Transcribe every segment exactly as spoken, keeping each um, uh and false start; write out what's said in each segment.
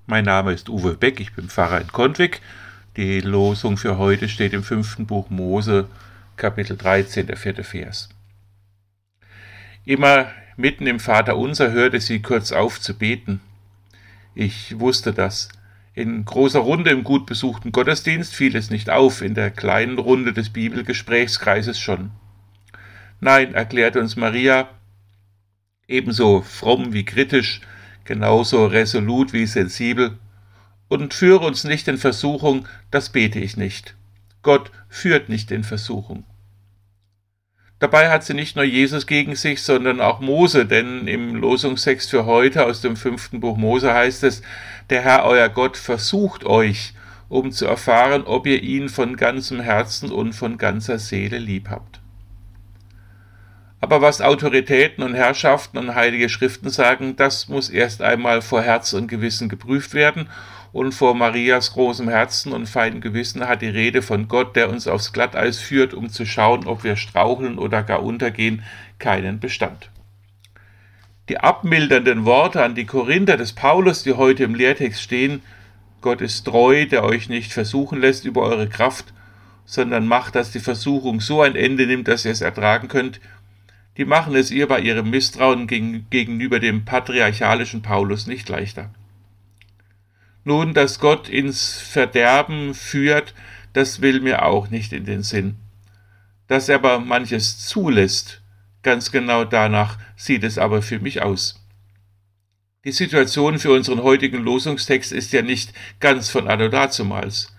Mein Name ist Uwe Beck, ich bin Pfarrer in Kontwig. Die Losung für heute steht im fünften Buch Mose, Kapitel dreizehn, der vierte Vers. Immer mitten im Vaterunser hörte sie kurz auf zu beten. Ich wusste das. In großer Runde im gut besuchten Gottesdienst fiel es nicht auf, in der kleinen Runde des Bibelgesprächskreises schon. Nein, erklärte uns Maria, ebenso fromm wie kritisch, genauso resolut wie sensibel. Und führe uns nicht in Versuchung, das bete ich nicht. Gott führt nicht in Versuchung. Dabei hat sie nicht nur Jesus gegen sich, sondern auch Mose, denn im Losungstext für heute aus dem fünften Buch Mose heißt es, der Herr euer Gott versucht euch, um zu erfahren, ob ihr ihn von ganzem Herzen und von ganzer Seele lieb habt. Aber was Autoritäten und Herrschaften und heilige Schriften sagen, das muss erst einmal vor Herz und Gewissen geprüft werden, und vor Marias großem Herzen und feinem Gewissen hat die Rede von Gott, der uns aufs Glatteis führt, um zu schauen, ob wir straucheln oder gar untergehen, keinen Bestand. Die abmildernden Worte an die Korinther des Paulus, die heute im Lehrtext stehen, Gott ist treu, der euch nicht versuchen lässt über eure Kraft, sondern macht, dass die Versuchung so ein Ende nimmt, dass ihr es ertragen könnt, die machen es ihr bei ihrem Misstrauen gegenüber dem patriarchalischen Paulus nicht leichter. Nun, dass Gott ins Verderben führt, das will mir auch nicht in den Sinn. Dass er aber manches zulässt, ganz genau danach sieht es aber für mich aus. Die Situation für unseren heutigen Losungstext ist ja nicht ganz von anno dazumals.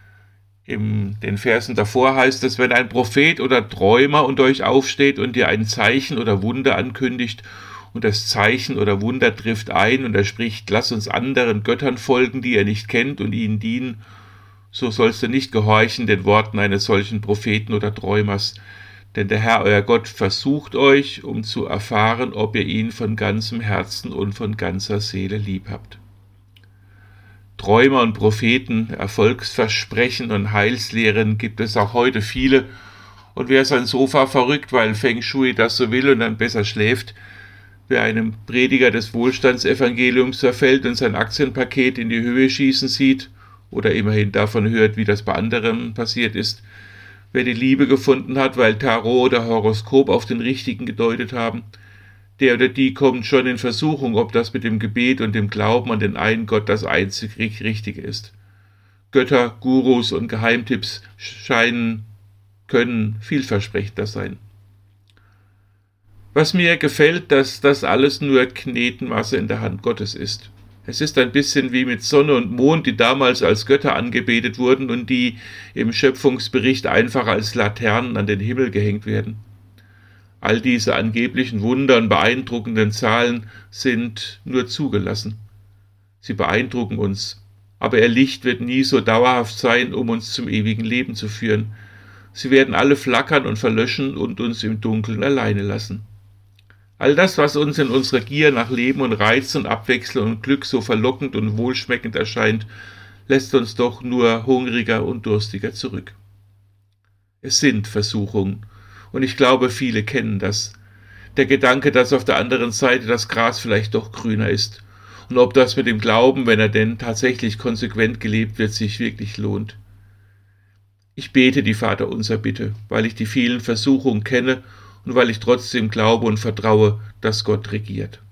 In den Versen davor heißt es, wenn ein Prophet oder Träumer unter euch aufsteht und dir ein Zeichen oder Wunder ankündigt, und das Zeichen oder Wunder trifft ein und er spricht, lass uns anderen Göttern folgen, die ihr nicht kennt und ihnen dienen, so sollst du nicht gehorchen den Worten eines solchen Propheten oder Träumers, denn der Herr euer Gott versucht euch, um zu erfahren, ob ihr ihn von ganzem Herzen und von ganzer Seele lieb habt. Träumer und Propheten, Erfolgsversprechen und Heilslehren gibt es auch heute viele, und wer sein Sofa verrückt, weil Feng Shui das so will und dann besser schläft, wer einem Prediger des Wohlstandsevangeliums verfällt und sein Aktienpaket in die Höhe schießen sieht oder immerhin davon hört, wie das bei anderen passiert ist, wer die Liebe gefunden hat, weil Tarot oder Horoskop auf den Richtigen gedeutet haben, der oder die kommt schon in Versuchung, ob das mit dem Gebet und dem Glauben an den einen Gott das einzig Richtige ist. Götter, Gurus und Geheimtipps scheinen, können vielversprechender sein. Was mir gefällt, dass das alles nur Knetenmasse in der Hand Gottes ist. Es ist ein bisschen wie mit Sonne und Mond, die damals als Götter angebetet wurden und die im Schöpfungsbericht einfach als Laternen an den Himmel gehängt werden. All diese angeblichen Wunder und beeindruckenden Zahlen sind nur zugelassen. Sie beeindrucken uns, aber ihr Licht wird nie so dauerhaft sein, um uns zum ewigen Leben zu führen. Sie werden alle flackern und verlöschen und uns im Dunkeln alleine lassen. All das, was uns in unserer Gier nach Leben und Reiz und Abwechslung und Glück so verlockend und wohlschmeckend erscheint, lässt uns doch nur hungriger und durstiger zurück. Es sind Versuchungen, und ich glaube, viele kennen das. Der Gedanke, dass auf der anderen Seite das Gras vielleicht doch grüner ist, und ob das mit dem Glauben, wenn er denn tatsächlich konsequent gelebt wird, sich wirklich lohnt. Ich bete die Vaterunser Bitte, weil ich die vielen Versuchungen kenne und weil ich trotzdem glaube und vertraue, dass Gott regiert.